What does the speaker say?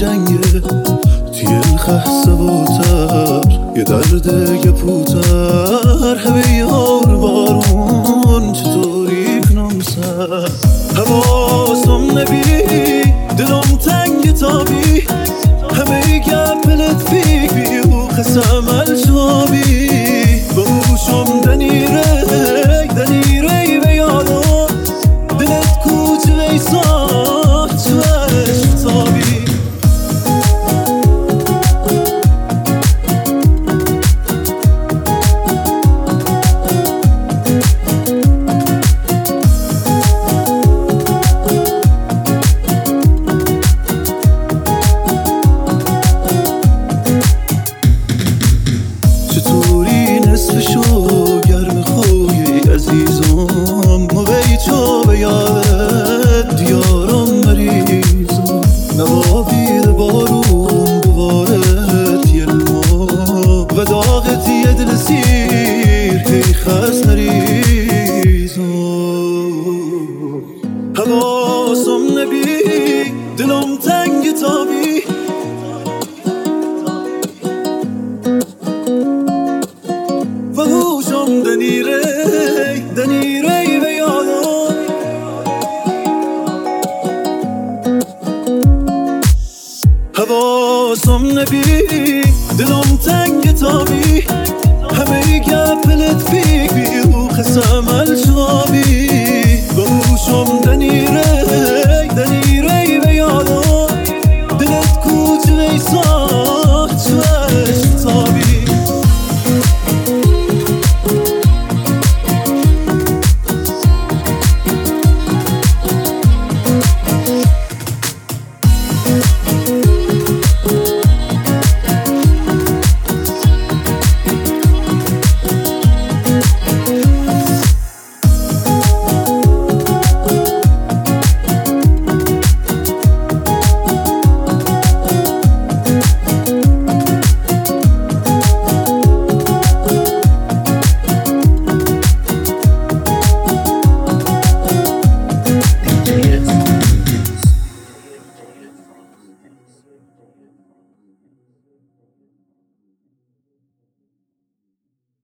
جنگه توی خسته و تر یه درد گپوتر همه یار بارون چطوری کنم سر حواسم نبی دلم تنگ تابی همه گپلت بی و خسم الجابی بوشم دنیره به یارم دلت کوچه ایسان چوش تابی چطوری نصفشو گرم خوی عزیزم موقعی تو به یادت دیارم مریضم نوابیر بارون بوارت یلمو و داغت یه دل سیر هی خست نریزم حواسم نبی دلم تنگ تابی و هوشم دنیره به یادم حواسم نبی دلم تنگ تابی همه گپلت بی و خسم